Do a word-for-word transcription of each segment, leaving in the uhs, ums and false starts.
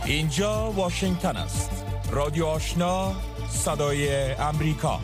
اینجا واشنگتن است. رادیو آشنا، صدای امریکا.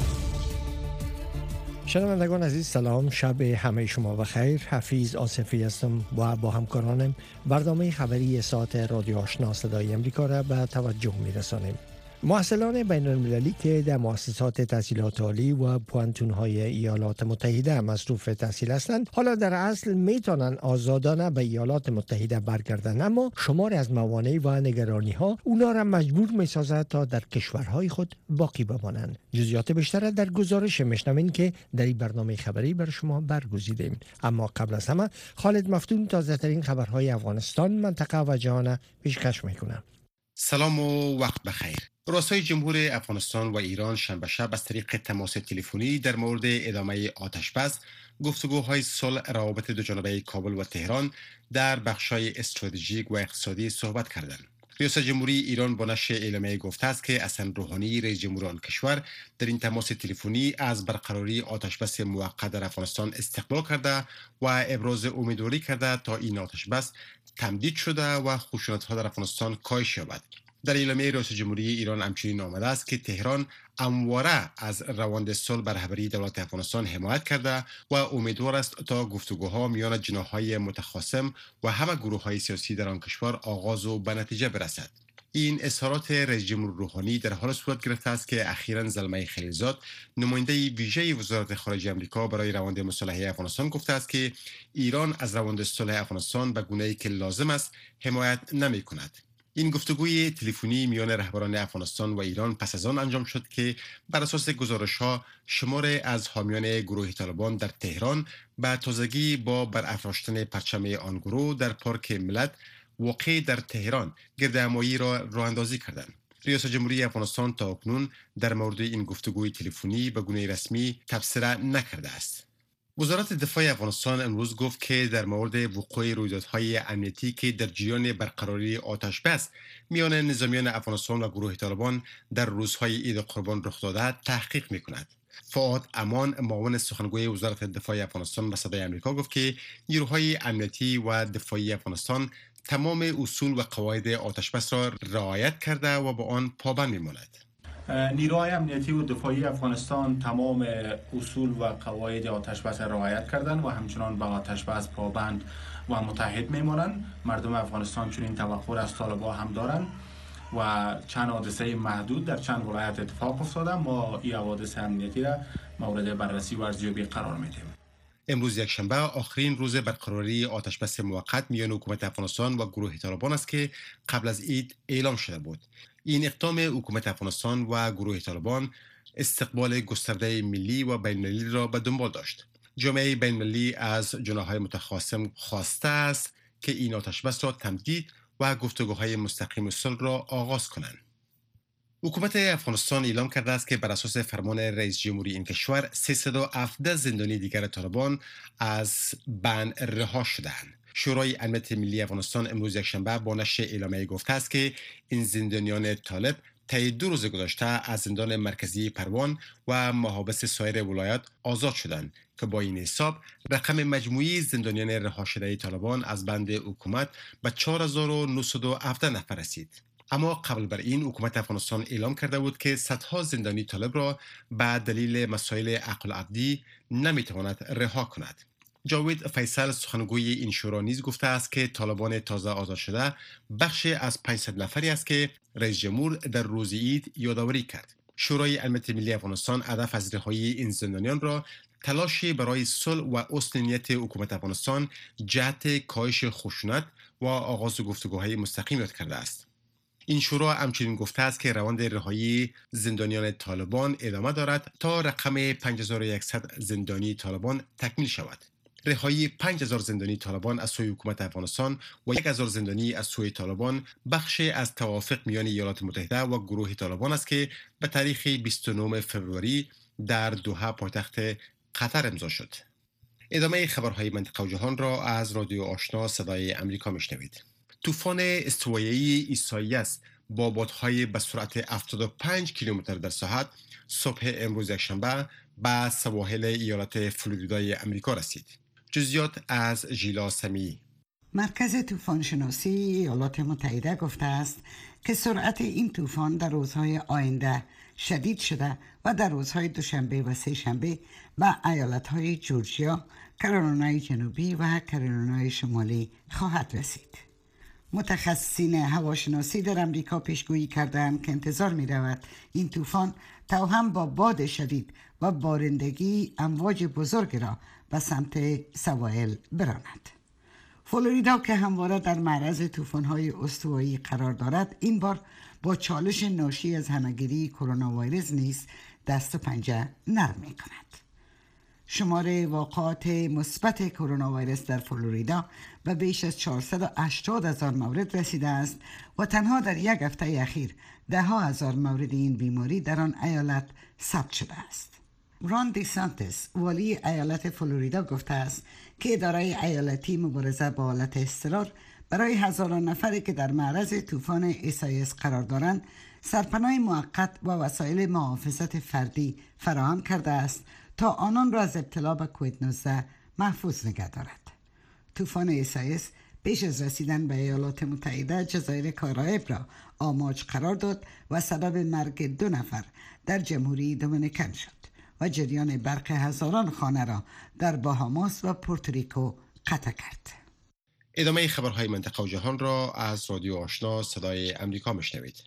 شنوندگان عزیز سلام، شب همه شما بخیر. حفیظ آصفی هستم و با همکارانم برنامه خبری ساعت رادیو آشنا صدای امریکا را به توجه می‌رسانیم. محصلان بین المللی که در مؤسسات تحصیلات عالی و پوانتون‌های ایالات متحده مصروف تحصیل هستند، حالا در اصل میتونن آزادانه به ایالات متحده برگردند، اما شمار از موانع و نگرانی‌ها اونا را مجبور می‌سازد تا در کشورهای خود باقی بمانند. جزئیات بیشتر در گزارش میشنوین که در این برنامه خبری بر شما برگزیدیم. اما قبل از همه خالد مفتون تازه‌ترین خبرهای افغانستان، منطقه و جهان پیشکش می‌کنه. سلام و وقت بخیر. رؤسای جمهور افغانستان و ایران شنبه شب از طریق تماس تلفنی در مورد ادامه آتش‌بس، گفتگوهای صلح روابط دوجانبه کابل و تهران در بخش‌های استراتژیک و اقتصادی صحبت کردند. ریاست جمهوری ایران با نشر اعلامیه گفته است که حسن روحانی رئیس جمهور آن کشور در این تماس تلفنی از برقراری آتش‌بس موقت در افغانستان استقبال کرده و ابراز امیدواری کرده تا این آتش‌بس تمدید شده و خشونت‌ها در افغانستان کاهش یابد. در اعلامیه رئیس جمهوری ایران همچنین آمده است که تهران همواره از روند صلح بر رهبری دولت افغانستان حمایت کرده و امیدوار است تا گفتگوها میان جناح‌های متخاصم و همه گروه‌های سیاسی در آن کشور آغاز و به نتیجه برسد. این اظهارات رئیس جمهور روحانی در حال صورت گرفته است که اخیراً زلمه خلیلزاد، نماینده ویژه وزارت خارجه آمریکا برای روند مصالحه افغانستان، گفته است که ایران از روند صلح افغانستان به گونه‌ای که لازم است حمایت نمی‌کند. این گفتگوی تلفنی میان رهبران افغانستان و ایران پس از آن انجام شد که بر اساس گزارش‌ها شمار از حامیان گروه طالبان در تهران به تازگی با برافراشتن پرچم آن گروه در پارک ملت واقع در تهران گردهمایی را راه اندازی کردند. ریاست جمهوری افغانستان تا اکنون در مورد این گفتگوی تلفنی به گونه رسمی تبصره نکرده است. وزارت دفاع افغانستان امروز گفت که در مورد وقوع رویدادهای امنیتی که در جریان برقراری آتش‌بس میان نظامیان افغانستان و گروه طالبان در روزهای عید قربان رخ داده تحقیق می‌کند. فؤاد امان، معاون سخنگوی وزارت دفاع افغانستان به صدای آمریکا گفت که نیروهای امنیتی و دفاعی افغانستان تمام اصول و قواعد آتش‌بس را رعایت کرده و به آن پابند می‌ماند. نیروهای امنیتی و دفاعی افغانستان تمام اصول و قواعد آتش‌بس را رعایت کردند و همچنان به آتش‌بس پابند و متحد میمانند. مردم افغانستان چنین توقع از طالبان هم دارند و چند حادثه محدود در چند ولایت اتفاق افتاده. ما این حوادث امنیتی را مورد بررسی و ارزیابی قرار میدیم. امروز یک شنبه آخرین روز برقراری آتش‌بس موقت میان حکومت افغانستان و گروه طالبان است که قبل از عید اعلام شده بود. این اقدام حکومت افغانستان و گروه طالبان استقبال گسترده ملی و بین‌المللی را به دنبال داشت. جامعه بین‌المللی از جناح‌های متخاصم خواسته است که این آتش‌بس را تمدید و گفتگوهای مستقیم صلح را آغاز کنند. حکومت افغانستان اعلام کرده است که بر اساس فرمان رئیس جمهوری این کشور سیصد و هفده زندانی دیگر طالبان از بند رها شدند. شورای امنیت ملی افغانستان امروز یکشنبه با نشر اعلامیه گفته است که این زندانیان طالب طی دو روز گذشته از زندان مرکزی پروان و محابس سایر ولایات آزاد شدند که با این حساب رقم مجموعی زندانیان رها شده طالبان از بند حکومت به چهار هزار و نهصد و هفده نفر رسید. اما قبل بر این حکومت افغانستان اعلام کرده بود که صدها زندانی طالب را به دلیل مسائل عقل عبدی نمیتواند رها کند. جاوید فیصل، سخنگوی این شورا، نیز گفته است که طالبان تازه آزاد شده بخش از پانصد نفری است که رئیس جمهور در روز عید یادآوری کرد. شورای امنیت ملی افغانستان هدف از رهایی این زندانیان را تلاشی برای صلح و حسن نیت حکومت افغانستان جهت کاهش خشونت و آغاز گفتگوهای مستقیم یاد کرده است. این شورا همچنین گفته است که روند رهایی زندانیان طالبان ادامه دارد تا رقم پنج هزار و صد زندانی طالبان تکمیل شود. رهایی پنج هزار زندانی طالبان از سوی حکومت افغانستان و یک هزار زندانی از سوی طالبان بخشی از توافق میان ایالات متحده و گروه طالبان است که به تاریخ بیست و نهم فوریه در دوحه پایتخت قطر امضا شد. ادامه خبرهای منطقه و جهان را از رادیو آشنا صدای امریکا میشنوید. طوفان استوایی ایسایاس با بادهای به سرعت هفتاد و پنج کیلومتر در ساعت صبح امروز یکشنبه به سواحل ایالت فلوریدای امریکا رسید. جزئیات از ژیلا سمی. مرکز طوفان شناسی ایالات متحده گفته است که سرعت این طوفان در روزهای آینده شدید شده و در روزهای دوشنبه و سه شنبه به ایالتهای جورجیا، کارولینای جنوبی و کارولینای شمالی خواهد رسید. متخصصین هواشناسی در امریکا پیشگویی کردند که انتظار می رود این طوفان توأم با باد شدید و بارندگی امواج بزرگ را به سمت سواحل براند. فلوریدا که همواره در معرض طوفان‌های استوایی قرار دارد، این بار با چالش ناشی از همه‌گیری کرونا ویروس نیز دست و پنجه نرم می‌کند. شمار واقعات مثبت کرونا ویروس در فلوریدا به بیش از چهارصد و هشتاد هزار مورد رسیده است و تنها در یک هفته اخیر ده ها هزار مورد این بیماری در آن ایالت ثبت شده است. ران دی سانتس والی ایالت فلوریدا گفته است که اداره ایالتی مبارزه با حالت اضطرار برای هزاران نفری که در معرض طوفان ایسایس قرار دارند سرپناه موقت و وسایل محافظت فردی فراهم کرده است تا آنان را از ابتلا به کووید نوزده محفوظ نگه دارد. طوفان ایسایس پیش از رسیدن به ایالات متحده جزایر کارائیب را آماج قرار داد و سبب مرگ دو نفر در جمهوری دومینیکن شد و جریان برق هزاران خانه را در باهاماس و پورتوریکو قطع کرد. ادامه خبرهای منطقه و جهان را از رادیو آشنا صدای امریکا میشنوید.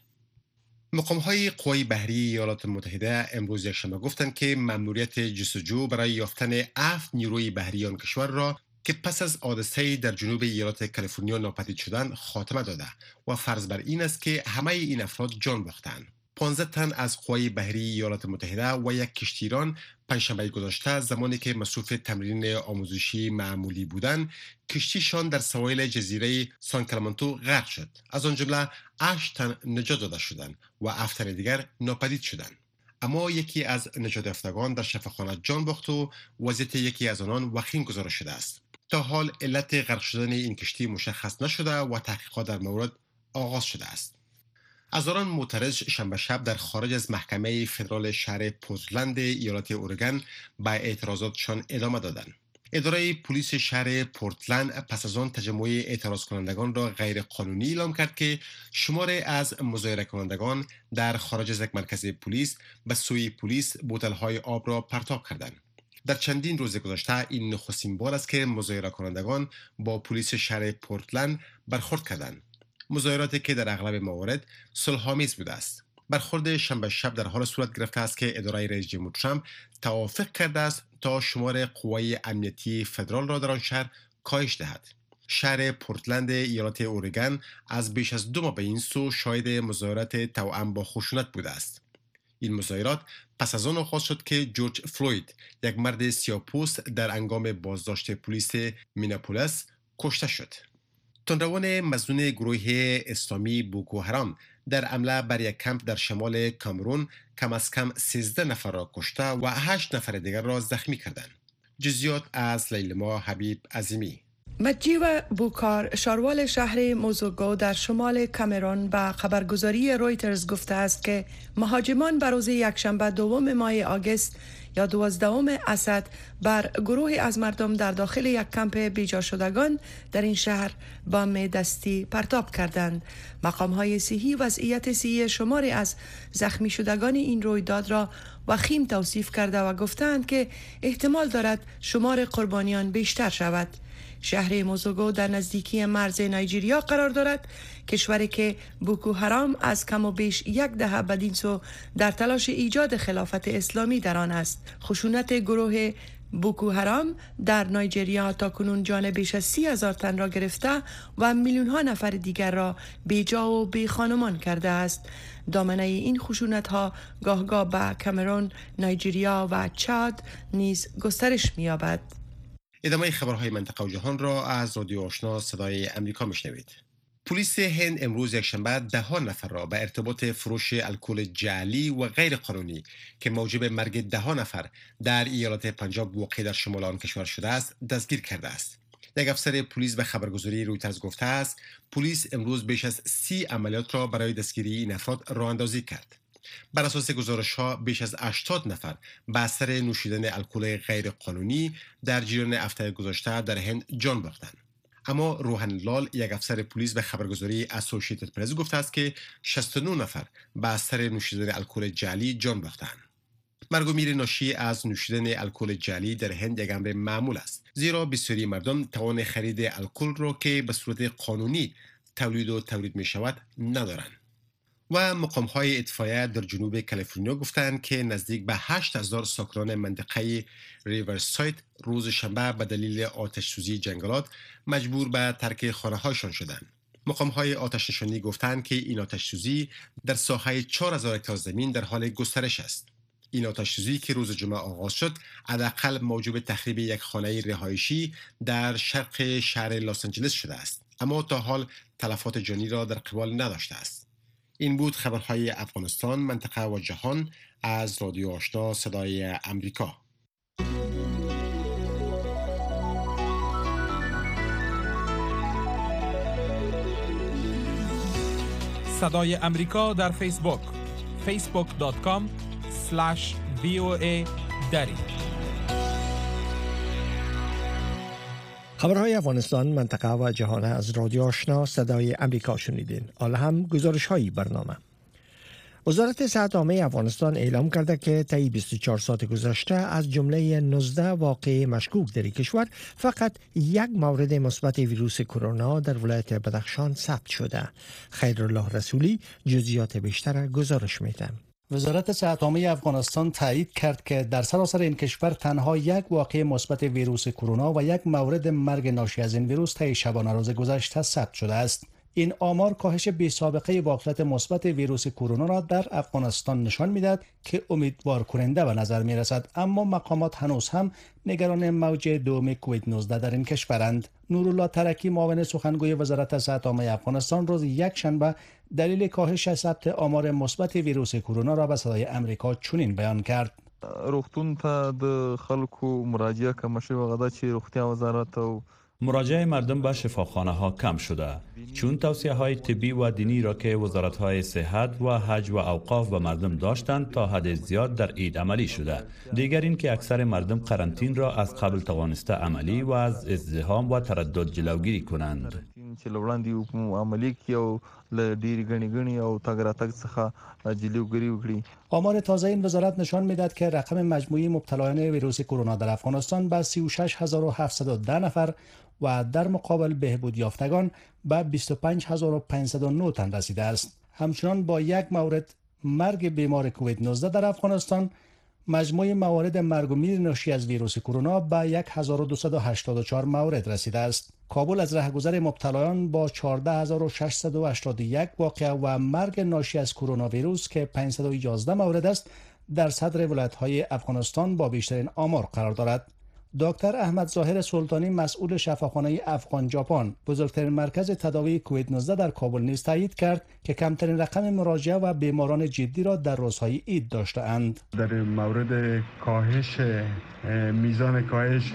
مقام‌های قوای بحری ایالات متحده امروز یکشنبه گفتند که مأموریت جستجو برای یافتن هفت نیروی بحری آن کشور را که پس از حادثه‌ای در جنوب ایالات کالیفرنیا ناپدید شدن خاتمه داده و فرض بر این است که همه این افراد جان باختند. پانزده تن از قوای بحری ایالات متحده و یک کشتیران پنجشنبه گذشته زمانی که مصروف تمرین آموزشی معمولی بودند، کشتیشان در سواحل جزیره سان کلمانتو غرق شد. از آن جمله هشت تن نجات داده شدند و هفت تن دیگر ناپدید شدند. اما یکی از نجات یافتگان در شفاخانه جان باخت و وضعیت یکی از آنان وخیم گزارش شده است. تا حال علت غرق شدن این کشتی مشخص نشده و تحقیقات در مورد آغاز شده است. هزاران معترض شنبه شب در خارج از محکمه فدرال شهر پورتلند ایالت اورگن به اعتراضاتشان ادامه دادند. اداره پلیس شهر پورتلند پس از آن تجمع اعتراض کنندگان را غیر قانونی اعلام کرد که شماری از مظاهره کنندگان در خارج از یک مرکز پلیس به سوی پلیس بوتل‌های آب را پرتاب کردند. در چندین روز گذشته این نخستین بار است که مظاهره کنندگان با پلیس شهر پورتلند برخورد کردند. مظاهراتی که در اغلب موارد صلح‌آمیز بوده است. برخورد شنبه شب در حال صورت گرفته است که اداره رئیس جمهور ترامپ توافق کرده است تا شمار قوای امنیتی فدرال را در آن شهر کاهش دهد. شهر پورتلند ایالت اورگن از بیش از دو ماه به این سو شاهد مظاهرات توأم با خشونت بوده است. این مظاهرات پس از آن آغاز شد که جورج فلوید، یک مرد سیاه‌پوست، در هنگام بازداشت پلیس میناپولیس کشته شد. تندروان مظنون گروه اسلامی بوکو حرام در حمله بر یک کمپ در شمال کامرون کم از کم سیزده نفر را کشته و هشت نفر دیگر را زخمی کردند. جزئیات از لیلما حبیب عظیمی. مجیو بوکار، شاروال شهر موزوگو در شمال کامرون، به خبرگزاری رویترز گفته است که مهاجمان بر روز یکشنبه دوم ماه آگوست یا دوازدهم اسد بر گروهی از مردم در داخل یک کمپ بیجا شدگان در این شهر بم دستی پرتاب کردند. مقام‌های صحی وضعیت صحی شماری از زخمی شدگان این رویداد را وخیم توصیف کرده و گفتند که احتمال دارد شمار قربانیان بیشتر شود. شهر موزوگو در نزدیکی مرز نایجریا قرار دارد، کشوری که بوکو حرام از کم و بیش یک دهه بدین سو در تلاش ایجاد خلافت اسلامی در آن است. خشونت گروه بوکو حرام در نایجریا تاکنون جان بیش از سی هزار تن را گرفته و میلیون ها نفر دیگر را بیجا و بی خانمان کرده است. دامنه این خشونت ها گاه گاه به کامرون، نایجریا و چاد نیز گسترش می‌یابد. ادامه خبرهای منطقه و جهان را از رادیو آشنا صدای امریکا میشنوید. پلیس هند امروز یکشنبه ده ها نفر را به ارتباط فروش الکل جعلی و غیر قانونی که موجب مرگ ده ها نفر در ایالت پنجاب واقع در شمال آن کشور شده است دستگیر کرده است. یک افسر پلیس به خبرگزاری رویترز گفته است پلیس امروز بیش از سی عملیات را برای دستگیری این افراد راه اندازی کرد. بر اساس گزارش‌ها بیش از هشتاد نفر به اثر نوشیدن الکل غیر قانونی در جریان هفته گذشته در هند جان باختند. اما روحن لال یک افسر پلیس به خبرگزاری اسوسییتد پرس گفته است که شصت و نه نفر به اثر نوشیدن الکل جعلی جان باختند. مرگ و میر ناشی از نوشیدن الکل جعلی در هند یک امر معمول است، زیرا بسیاری مردم توان خرید الکل را که به صورت قانونی تولید و تولید می شود ندارند. و مقام های اطفایه در جنوب کالیفرنیا گفتند که نزدیک به هشت هزار ساکنان منطقه ریورساید روز شنبه به دلیل آتش سوزی جنگلات مجبور به ترک خانه هایشان شدند. مقام های آتش نشانی گفتند که این آتش سوزی در ساحه چهار هزار هکتار زمین در حال گسترش است. این آتش سوزی که روز جمعه آغاز شد، حداقل موجب تخریب یک خانه رهایشی در شرق شهر لس آنجلس شده است، اما تا حال تلفات جانی را در قبال نداشته است. این بود خبرهای افغانستان، منطقه و جهان از رادیو آشنا صدای امریکا. صدای امریکا در فیسبوک فیسبوک دات کام اسلش وی او ای دری. خبرهای افغانستان، منطقه و جهان از رادیو آشنا صدای امریکا شنیدین. حالا هم گزارش های برنامه. وزارت صحت عامه افغانستان اعلام کرده که طی بیست و چهار ساعت گذشته از جمله نوزده واقعه مشکوک در کشور فقط یک مورد مثبت ویروس کرونا در ولایت بدخشان ثبت شده. خیرالله رسولی جزئیات بیشتر گزارش میده. وزارت صحت عامه افغانستان تایید کرد که در سراسر این کشور تنها یک واقعه مثبت ویروس کرونا و یک مورد مرگ ناشی از این ویروس طی شبانه روز گذشته ثبت شده است. این آمار کاهش بی سابقه واقعیت مثبت ویروس کرونا را در افغانستان نشان می‌دهد که امیدوار کننده به نظر می‌رسد، اما مقامات هنوز هم نگران موج دوم کووید نوزده در این کشورند. نورالله ترکی، معاون سخنگوی وزارت صحت عامه افغانستان، روز یک شنبه دلیل کاهش ثبت آمار مثبت ویروس کرونا را به صدای امریکا چنین بیان کرد: روغتون ته د خلکو مراجعه کم شوه، غدا چې روغتیا وزارت او مراجعه مردم به شفاخانه ها کم شده، چون توصیه های طبی و دینی را که وزارت های صحت و حج و اوقاف به مردم داشتند تا حد زیاد در عید عملی شده. دیگر این که اکثر مردم قرنطین را از قبل توانسته عملی و از ازدحام و تردد جلوگیری کنند. چې لوړاندې عملی کی او ل ډیری غنی غنی او تاګ راتګ څخه جلوگیری وکړي. آمار تازه این وزارت نشان میدهد که رقم مجموعی مبتلایان ویروس کرونا در افغانستان به سی و شش هزار و هفتصد و ده نفر و در مقابل بهبود یافتگان به بیست و پنج هزار و پانصد و نه تن رسیده است. همچنان با یک مورد مرگ بیمار کووید نوزده در افغانستان، مجموع موارد مرگ و میر ناشی از ویروس کرونا به هزار و دویست و هشتاد و چهار مورد رسیده است. کابل از رهگذر مبتلایان با چهارده هزار و ششصد و هشتاد و یک واقعه و مرگ ناشی از کرونا ویروس که پانصد و یازده مورد است، در صدر ولایت‌های افغانستان با بیشترین آمار قرار دارد. دکتر احمد ظاهر سلطانی، مسئول شفاخانه افغان ژاپن، بزرگترین مرکز تداوی کووید نوزده در کابل نیز تایید کرد که کمترین رقم مراجعه و بیماران جدی را در روزهای عید داشته‌اند. در مورد کاهش میزان کاهش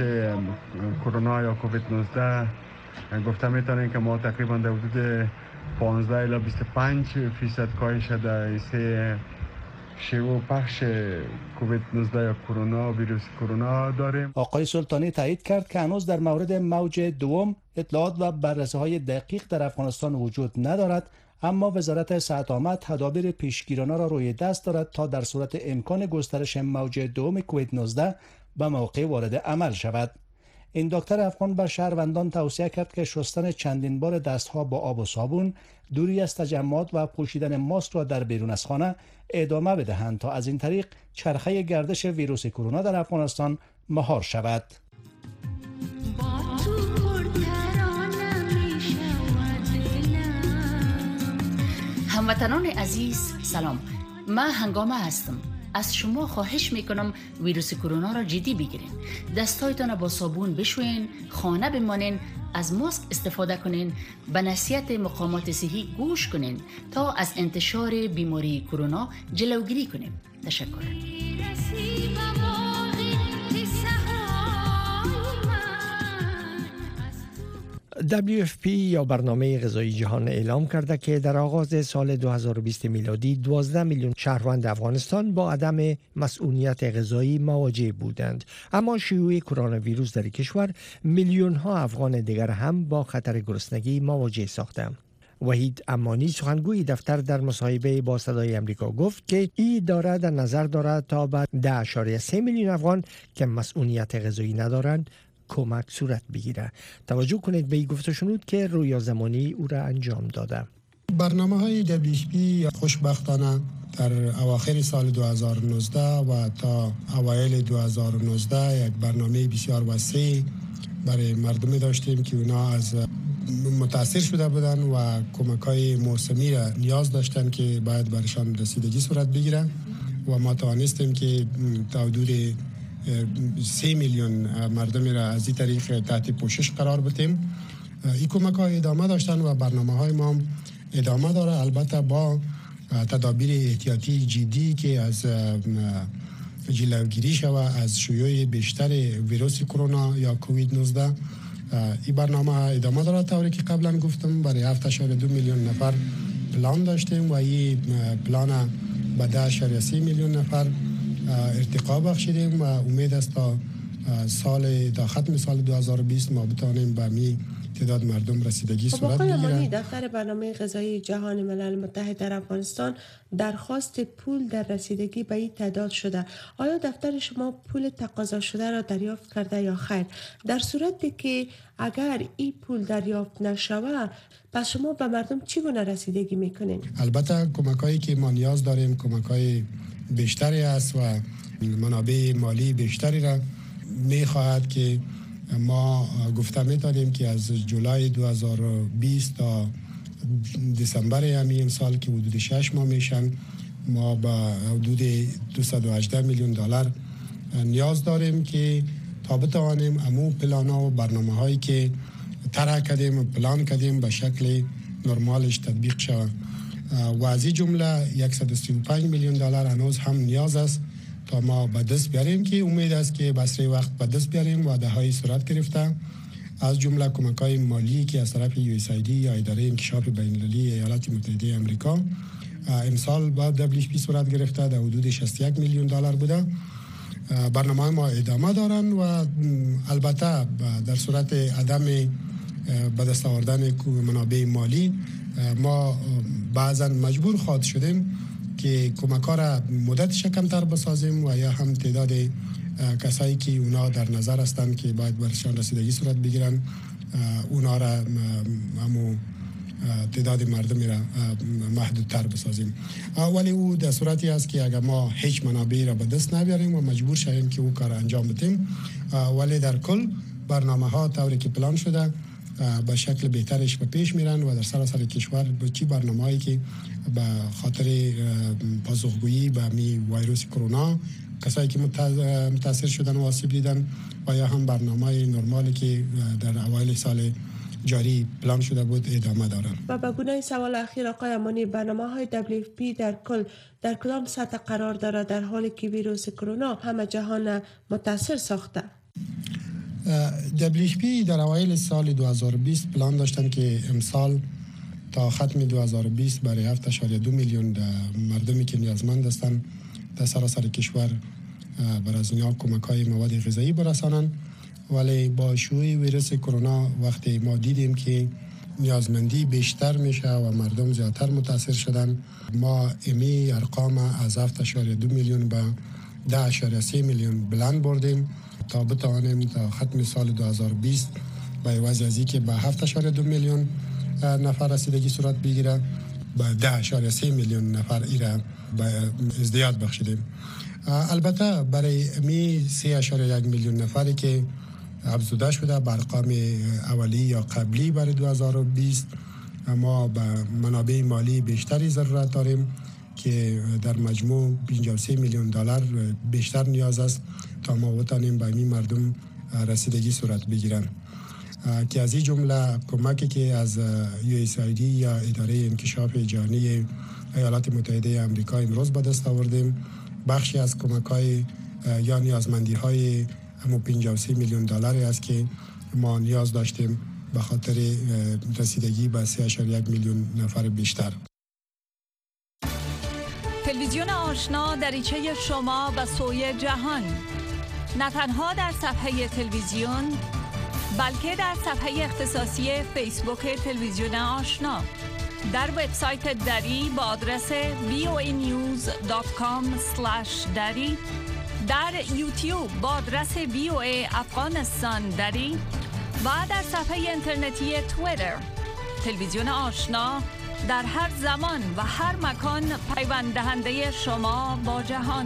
کرونا یا کووید نوزده گفته میتونیم که ما تقریبا در حدود پانزده الی بیست و پنج فیصد کاهش در سه شیوه پخش کووید نوزده یا کرونا، ویروس کرونا داریم. آقای سلطانی تایید کرد که هنوز در مورد موج دوم اطلاعات و بررسی‌های دقیق در افغانستان وجود ندارد، اما وزارت صحت عامه تدابیر پیشگیرانه را روی دست دارد تا در صورت امکان گسترش موج دوم کووید نوزده به موقع وارد عمل شود. این دکتر افغان به شهروندان توصیه کرد که شستن چندین بار دستها با آب و صابون، دوری از تجمعات و پوشیدن ماسک را در بیرون از خانه ادامه بدهند تا از این طریق چرخه گردش ویروس کرونا در افغانستان مهار شود. هموطنان عزیز سلام، من هنگامه هستم. از شما خواهش میکنم ویروس کرونا را جدی بگیرین. دستایتان با صابون بشوین، خانه بمانین، از ماسک استفاده کنین، به نصیحت مقامات صحی گوش کنین تا از انتشار بیماری کرونا جلوگیری کنیم. تشکر. دبلیو اف پی یا برنامه غذایی جهان اعلام کرده که در آغاز سال دو هزار و بیست میلادی دوازده میلیون شهروند افغانستان با عدم مسئولیت غذایی مواجه بودند، اما شیوع کرونا ویروس در کشور میلیون ها افغان دیگر هم با خطر گرسنگی مواجه ساختند. وحید امانی سخنگوی دفتر در مصاحبه با صدای امریکا گفت که این اداره در نظر دارد تا به ده اشاریه سه میلیون افغان که مسئولیت غذایی ندارند کمک صورت بگیره. توجه کنید به این گفت و شنود که رویا زمانی او را انجام داده. برنامه های دبلیو اف پی خوشبختانه در اواخر سال دو هزار و نوزده و تا اوایل دو هزار و نوزده یک برنامه بسیار وسیع برای مردم داشتیم که اونا از متاثر شده بودن و کمک‌های موسمی را نیاز داشتن که باید برشان رسیدگی صورت بگیره و ما توانستیم که تا حدود سه میلیون مردم را از این طریق تحت پوشش قرار بدیم. این کمک‌ها ادامه داشتن و برنامه‌های ما ادامه داره، البته با تدابیر احتیاطی جدی که از جلوگیری شود از شیوع بیشتر ویروس کرونا یا کووید نوزده. این برنامه ادامه داره، طوری که قبلا گفتم برای هفت اشاریه دو میلیون نفر پلان داشتیم و این پلان به ده اشاریه سه میلیون نفر ارتقا بخشیدیم و امید است تا سال تا ختم سال دو هزار و بیست ما بتوانیم به می تعداد مردم رسیدگی صورت بگیره. دفتر برنامه غذایی جهان ملل متحد در افغانستان درخواست پول در رسیدگی به این تعداد شده. آیا دفتر شما پول تقاضا شده را دریافت کرده یا خیر؟ در صورتی که اگر این پول دریافت نشود پس شما به مردم چگونه رسیدگی میکنین؟ البته کمکایی که ما نیاز داریم کمکای بیشتری است و منابع مالی بیشتری را میخواهد که ما گفته میتونیم که از جولای دو هزار و بیست تا دسامبر همین سال که حدود شش ماه میشن ما با حدود دویست و هجده میلیون دلار نیاز داریم که تا بتوانیم امو پلانا و برنامه هایی که طرح کردیم و پلان کردیم به شکل نرمالش تطبیق شود و از این جمله صد و سی و پنج میلیون دلار هنوز هم نیاز است تا ما به دست بیاریم که امید است که بسری وقت به دست بیاریم و دههای صورت گرفته از جمله کمک‌های مالی که از طرف یو اس ای دی یا اداره انکشاف بین‌المللی ایالات متحده آمریکا امسال با دبلیو اف پی صورت گرفته در حدود شصت و یک میلیون دلار بوده. برنامه ما ادامه دارن و البته در صورت عدم به دست آوردن منابع مالی ما بعضا مجبور خواهد شدیم که کمک‌ها را مدتش کمتر بسازیم و یا هم تعداد کسایی که اونا در نظر هستند که باید برشان رسیدگی صورت بگیرن اونا را همو تعداد مردمی را محدودتر بسازیم. ولی او در صورتی است که اگر ما هیچ منابعی را به دست نبیاریم و مجبور شویم که او کار انجام بدیم، ولی در کل برنامه ها طوری که پلان شده به شکل بهترش به پیش میرن و در سراسر کشور به چی برنامه‌ای که به خاطر پاسخگویی به می ویروس کرونا کسایی که متاثر شدن و آسیب دیدن و یا هم برنامه نرمالی که در اوایل سال جاری پلان شده بود ادامه دارن. و به گونه سوال اخیر آقای امانی، برنامه‌های دبلیو اف پی در کل در کدام سطح قرار دارد در حالی که ویروس کرونا همه جهان متاثر ساخته؟ دبلیو اف پی در اوایل سال دو هزار و بیست پلان داشتن که امسال تا ختم دو هزار و بیست برای هفت اشاریه دو میلیون مردمی که نیازمند هستند در سراسر کشور بر از اینها کمک‌های مواد غذایی برسانند. ولی با شیوع ویروس کرونا وقتی ما دیدیم که نیازمندی بیشتر میشه و مردم زیادتر متاثر شدن، ما امی ارقام از هفت اشاریه دو میلیون به ده اشاریه سه میلیون بلند بردیم تا بتوانیم تا ختم سال دو هزار و بیست با عوض از اینکه به هفت اشاریه دو میلیون نفر رسیدگی صورت بگیره به ده اشاریه سه میلیون نفر ایره به ازدیاد بخشیدیم. البته برای می سه اشاریه یک میلیون نفری که افزوده شده به ارقام اولی یا قبلی برای دو هزار و بیست ما به منابع مالی بیشتری ضرورت داریم که در مجموع پنجاه و سه میلیون دلار بیشتر نیاز است تا ما بتوانیم به این مردم رسیدگی صورت بگیرن که از این جمله کمکی که از یو اس ای دی یا اداره انکشاف جهانی ایالات متحده آمریکا امروز به دست آوردیم بخشی از کمک‌های یا نیازمندی‌های همون پنجاه و سه میلیون دلاری است که ما نیاز داشتیم به خاطر رسیدگی به سه ممیز یک میلیون نفر بیشتر. تلویزیون آشنا دریچه شما و سوی جهان، نه تنها در صفحه تلویزیون بلکه در صفحه اختصاصی فیسبوک تلویزیون آشنا، در وبسایت دری با آدرس وی او ای نیوز دات کام اسلش دری، در یوتیوب با آدرس وی او ای افغانستان دری و در صفحه اینترنتی توییتر. تلویزیون آشنا در هر زمان و هر مکان پیوند دهنده شما با جهان.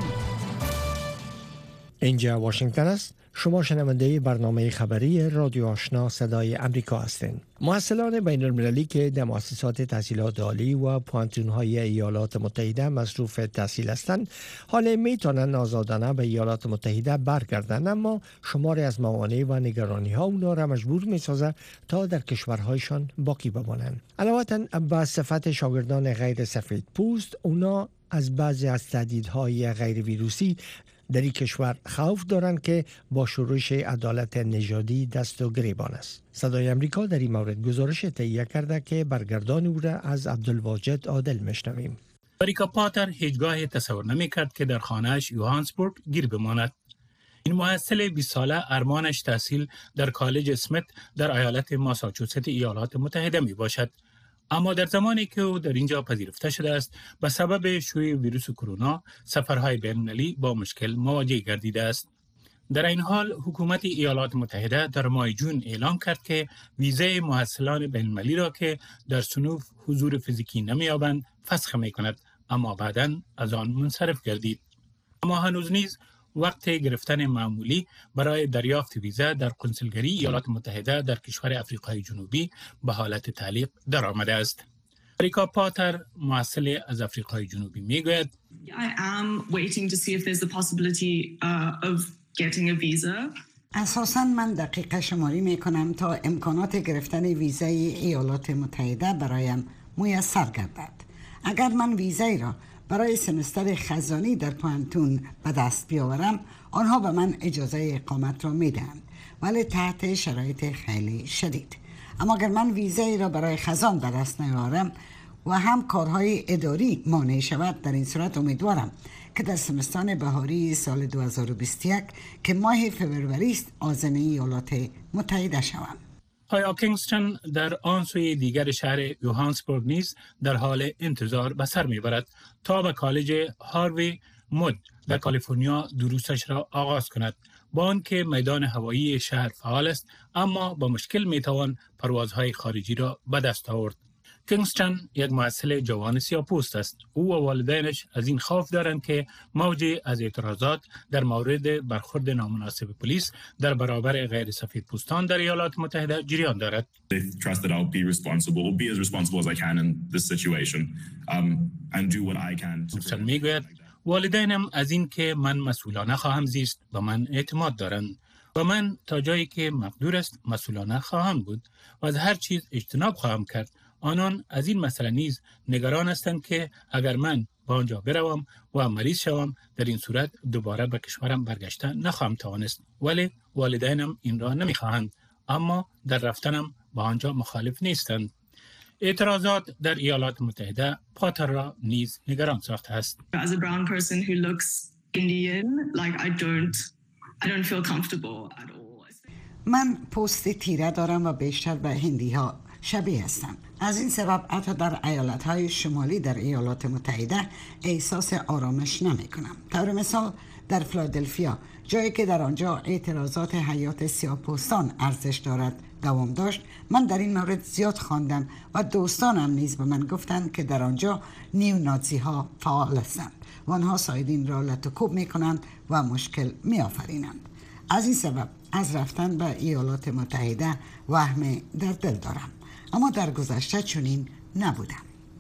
اینجا واشنگتن است. شما شنونده برنامه خبری رادیو آشنا صدای امریکا هستند. محصلان بین المللی که در مؤسسات تحصیلات عالی و پوانتون‌های ایالات متحده مصروف تحصیل هستند، حالا میتونن آزادانه به ایالات متحده برگردند، اما شماری از موانع و نگرانی‌ها اونا را مجبور می‌سازه تا در کشورهایشان باقی بمانند. علاوه بر صفت شاگردان غیر سفید پوست، اونا از بعضی از تهدیدهای غیر ویروسی در این کشور خوف دارند که با شورش عدالت نژادی دست و گریبان است. صدای امریکا در این مورد گزارش تهیه کرده که برگردان او را از عبدالواجد عادل میشنویم. اریکا پاتر هیچگاه تصور نمی‌کرد که در خانه‌اش یوهانسبورگ گیر بماند. این محصل بیست ساله ارمانش تحصیل در کالج اسمیت در ایالت ماساچوست ایالات متحده می باشد. اما در زمانی که او در اینجا پذیرفته شده است، به سبب شیوع ویروس کرونا سفرهای بین‌المللی با مشکل مواجه گردیده است. در این حال حکومت ایالات متحده در ماه جون اعلام کرد که ویزای محصلان بین‌المللی را که در صنوف حضور فیزیکی نمی‌یابند فسخ می‌کند، اما بعداً از آن منصرف گردید. اما هنوز نیز وقت گرفتن معمولی برای دریافت ویزا در کنسولگری ایالات متحده در کشور افریقای جنوبی به حالت تعلیق درآمده است. اریکا پاتر محصل از افریقای جنوبی میگوید I am waiting to see if there's the possibility uh, of getting a visa. اساساً من دقیقه شماری میکنم تا امکانات گرفتن ویزای ایالات متحده برایم میسر گردد. اگر من ویزای را برای سمستر خزانی در پوانتون به دست بیاورم، آنها به من اجازه اقامت را میدهند، ولی تحت شرایط خیلی شدید. اما اگر من ویزای را برای خزان به دست نیاورم و هم کارهای اداری مانع شود، در این صورت امیدوارم که در سمستان بهاری سال دو هزار و بیست و یک که ماه فوریه است عازم ایالات متحده شوم. آیا کینگستون در آن سوی دیگر شهر یوهانسبورگ نیز در حال انتظار به سر میبرد تا به کالج هاروی مود در کالیفرنیا دروسش را آغاز کند. با آنکه میدان هوایی شهر فعال است، اما با مشکل میتوان پروازهای خارجی را به دست آورد. کینگستون یک محصل جوان سیاه‌پوست است. او و والدینش از این خوف دارند که موجی از اعتراضات در مورد برخورد نامناسب پلیس در برابر غیر سفید پوستان در ایالات متحده جریان دارد. They trust that I'll be responsible, be as responsible as I can in this situation, um, and do what I can. کینگستون میگوید والدینم از این که من مسئولانه خواهم زیست به من اعتماد دارند و من تا جایی که مقدور است مسئولانه خواهم بود و از هر چیز اجتناب خواهم کرد. آنان از این مسئله نیز نگران هستند که اگر من به آنجا بروم و مریض شوم، در این صورت دوباره به کشورم برگشته نخواهم توانست. ولی والدینم این را نمیخواهند، اما در رفتنم به آنجا مخالف نیستند. اعتراضات در ایالات متحده پاتر را نیز نگران ساخته است. As a brown person who looks Indian, like I don't I don't feel comfortable at all. من پوست تیره دارم و بیشتر به هندی ها شبیه هستم. از این سبب حتی در ایالت‌های شمالی در ایالات متحده احساس آرامش نمی‌کنم. طور مثال در فیلادلفیا، جایی که در آنجا اعتراضات حیات سیاه‌پوستان ارزش دارد دوام داشت، من در این مورد زیاد خواندم و دوستانم نیز به من گفتند که در آنجا نیونازی‌ها فعال هستند و آنها سایدین را لطوکوب می‌کنند و مشکل می‌آفرینند. از این سبب از رفتن به ایالات متحده وهم در دل دارم، اما در گذشته چنین نبودم.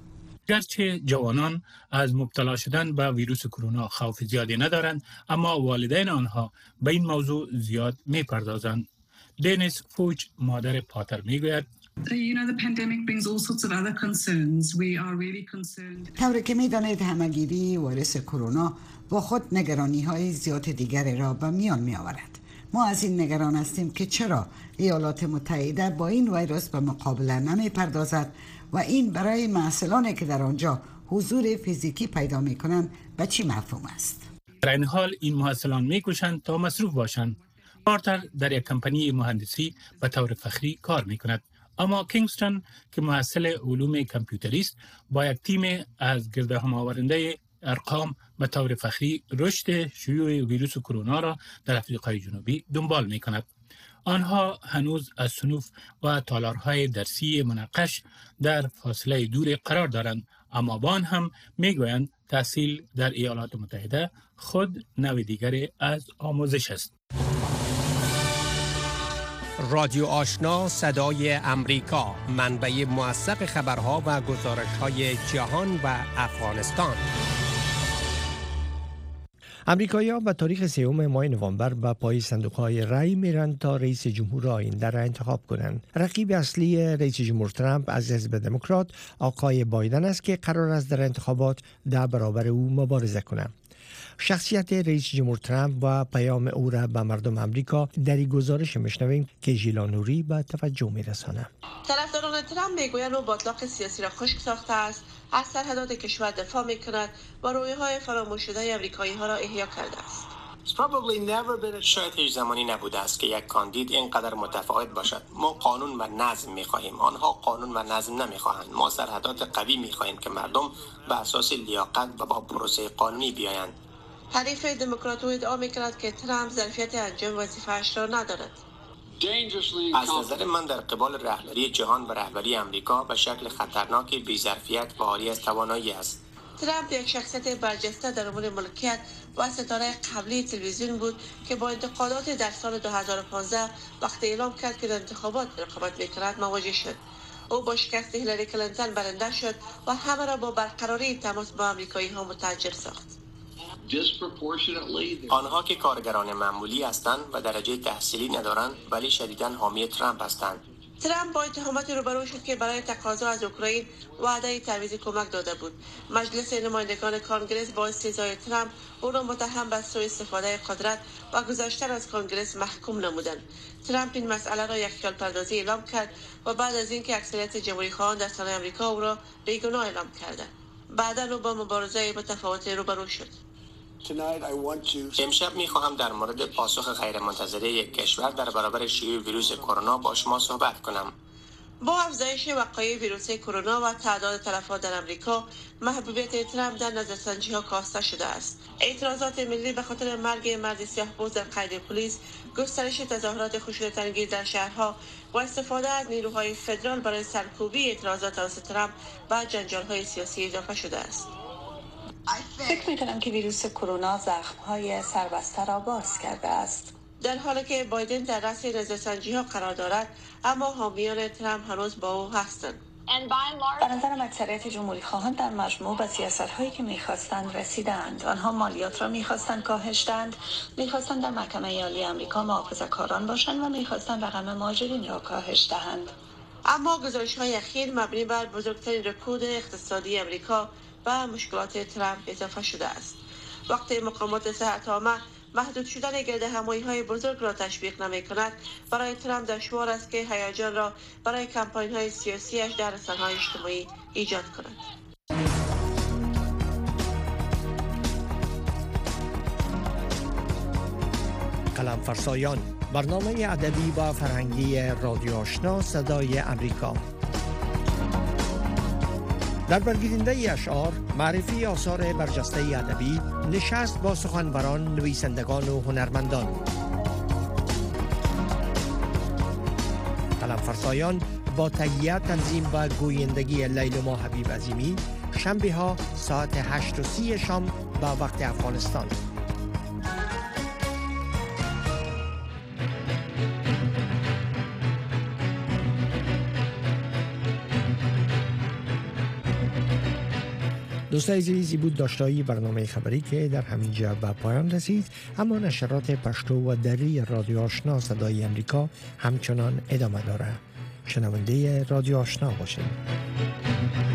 گرچه جوانان از مبتلا شدن به ویروس کرونا خوف زیادی ندارند، اما والدین آنها به این موضوع زیاد می‌پردازند. دنیس فوچ مادر پاتر میگوید You know, the pandemic brings all sorts of other concerns. We are really concerned. طوری که می‌دانید همگیری ویروس کرونا با خود نگرانی‌های زیاد دیگر را به میان می‌آورد. ما از این نگران هستیم که چرا ایالات متحده با این ویروس به مقابله نمی پردازد و این برای محصلانی که در آنجا حضور فیزیکی پیدا می کنند به چی مفهوم است؟ در این حال این محصلان می کوشند تا مصروف باشند. کارتر در یک کمپانی مهندسی به طور فخری کار می کند. اما کینگستون که محصل علوم کامپیوتری است با یک تیم از گرد هم آورنده ارقام به طور فخری رشد شیوع ویروس کرونا را در آفریقای جنوبی دنبال می کند. آنها هنوز از صنوف و تالارهای درسی منقش در فاصله دور قرار دارند، اما با آن هم می گویند تحصیل در ایالات متحده خود نوع دیگری از آموزش است. رادیو آشنا صدای امریکا، منبع موثق خبرها و گزارش‌های جهان و افغانستان. امریکایی‌ها به تاریخ سوم ماه نوامبر به پای صندوق‌های رای میرند تا رئیس جمهور آینده را انتخاب کنند. رقیب اصلی رئیس جمهور ترامپ از حزب دموکرات آقای بایدن است که قرار است در انتخابات در برابر او مبارزه کند. شخصیت رئیس جمهور ترامپ و پیام او را به مردم امریکا در این گزارش میشنویم که ژیلا نوری به توجه میرسانه. طرفداران ترامپ میگویند او باطلاق سیاسی را خشک ساخته است، از سرحدات کشور دفاع میکند و رویاهای فراموش شده امریکایی ها را احیا کرده است. شاید هیچ زمانی نبوده است که یک کاندید اینقدر متفاوت باشد. ما قانون و نظم می‌خواهیم، آنها قانون و نظم نمی‌خواهند. ما سرحدات قوی می‌خواهیم که مردم به اساس لیاقت و با پروسه قانونی بیایند. حریف دموکرات ادعا می‌کند که ترامپ ظرفیت انجام وظیفه‌اش را ندارد. از نظر من در قبال رهبری جهان و رهبری امریکا به شکل خطرناکی بی‌ظرفیت و عاری از توانایی است. ترامپ یک شخصیت برجسته در امور ملکیت و ستاره قبلی تلویزیون بود که با انتقادات در سال دو هزار و پانزده وقتی اعلام کرد که در انتخابات رقابت می‌کند مواجه شد. او با شکست هیلاری کلینتون برنده شد و همه را با برقراری تماس با آمریکایی‌ها متاجر ساخت. آنها که کارگران معمولی هستند و درجه تحصیلی ندارند ولی شدیداً حامی ترامپ هستند. ترامپ با اتهامات روبرو شد که برای تقاضا از اوکراین وعده تعویض کمک داده بود. مجلس نمایندگان کانگرس با استیضای ترامپ او را متهم به سوء استفاده قدرت و گذشتن از کانگرس محکوم نمودند. ترامپ این مسئله را یک خیال پردازی اعلام کرد و بعد از اینکه اکثریت جمهوری خواهان در سنا آمریکا او را بیگناه اعلام کردند. بعدا او با مبارزه متفاوت روبرو شد. امشب می‌خواهم در مورد پاسخ غیرمنتظره یک کشور در برابر شیوع ویروس کرونا با شما صحبت کنم. با افزایش وقایع ویروس کرونا و تعداد تلفات در امریکا، محبوبیت ترامپ در نظرسنجی‌ها کاسته شده است. اعتراضات ملی به خاطر مرگ مرد سیاه‌پوست در قید پلیس، گسترش تظاهرات خشونت‌انگیز در شهرها و استفاده از نیروهای فدرال برای سرکوبی اعتراضات توسط ترامپ به جنجال‌های سیاسی اضافه شده است. فکر می‌کنم که ویروس کرونا زخم‌های سربسته را باز کرده است. در حالی که بایدن در رأس نظرسنجی‌ها قرار دارد، اما حامیان ترامپ هنوز با او هستند. به نظرم اکثریت جمهوری خواهان در مجموع به سیاست‌هایی که می‌خواستند رسیدند. آنها مالیات را می‌خواستند کاهش دهند، می‌خواستند در محکمه عالی آمریکا محافظه‌کاران باشند و می‌خواستند رقم مهاجرین را کاهش دهند. اما گزارش‌های اخیر مبنی بر بزرگترین رکود اقتصادی آمریکا و مشکلات ترامپ اضافه شده است. وقتی مقامات صحت عامه محدود شدن گرد همایی‌های بزرگ را تشویق نمی‌کند، برای ترامپ دشوار است که هیجان را برای کمپاین‌های سیاسیش در رسانه‌های اجتماعی ایجاد کند. قلم فرسایان، برنامه ادبی و فرهنگی رادیو آشنا صدای امریکا. در برگیرنده اشعار، معرفی آثار برجسته ادبی، نشست با سخنوران، نویسندگان و هنرمندان. قلم فرسایان با تهیه، تنظیم و گویندگی لیلما حبیب عظیمی، شنبه ها ساعت هشت و سی شام به وقت افغانستان. دوستان عزیزی بود داشتایی برنامه خبری که در همینجا به پایان رسید، اما نشرات پشتو و دری رادیو آشنا صدای امریکا همچنان ادامه داره. شنونده رادیو آشنا باشید.